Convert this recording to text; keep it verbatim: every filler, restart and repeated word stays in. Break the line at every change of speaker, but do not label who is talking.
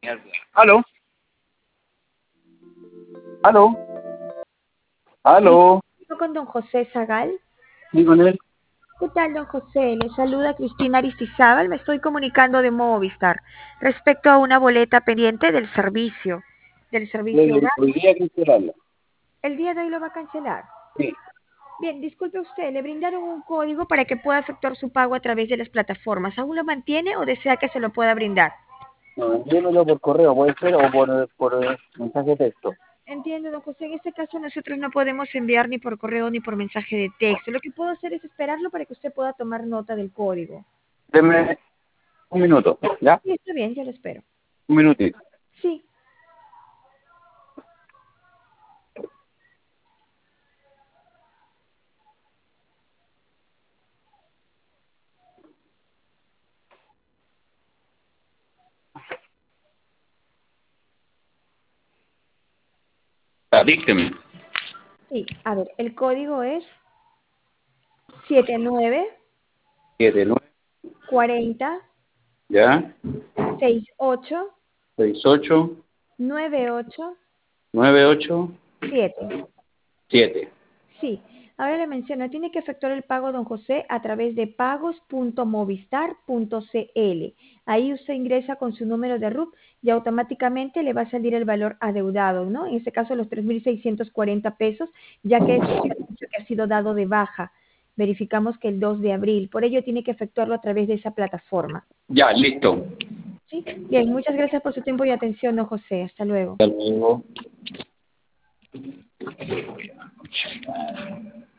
¿Aló? ¿Aló? ¿Aló?
Con don José Zagal.
¿Sí con él?
¿Qué tal, don José? Le saluda Cristina Aristizábal. Me estoy comunicando de Movistar respecto a una boleta pendiente del servicio, del servicio
Le
gas.
podría cancelarla.
El día de hoy lo va a cancelar.
Sí.
Bien, disculpe usted, le brindaron un código para que pueda efectuar su pago a través de las plataformas. ¿Aún lo mantiene o desea que se lo pueda brindar?
No, envíenmelo por correo, puede ser, o por, por eh, mensaje de texto.
Entiendo, don José. En este caso nosotros no podemos enviar ni por correo ni por mensaje de texto. Lo que puedo hacer es esperarlo para que usted pueda tomar nota del código.
Deme un minuto, ¿ya?
Sí, está bien, yo lo espero.
Un minutito.
Sí.
Ah, dígame.
Sí, a ver, el código es siete nueve
Siete, nueve,
cuarenta
¿ya?
sesenta y ocho
Seis, ocho,
noventa y ocho
nueve, ocho,
siete.
siete.
Sí, ahora le menciono, tiene que efectuar el pago, don José, a través de pagos punto movistar punto cl. Ahí usted ingresa con su número de R U P y automáticamente le va a salir el valor adeudado, ¿no? En este caso los tres mil seiscientos cuarenta pesos, ya que es un servicio que ha sido dado de baja. Verificamos que el dos de abril, por ello tiene que efectuarlo a través de esa plataforma.
Ya, listo.
¿Sí? Bien, muchas gracias por su tiempo y atención, don José. Hasta luego.
Hasta luego.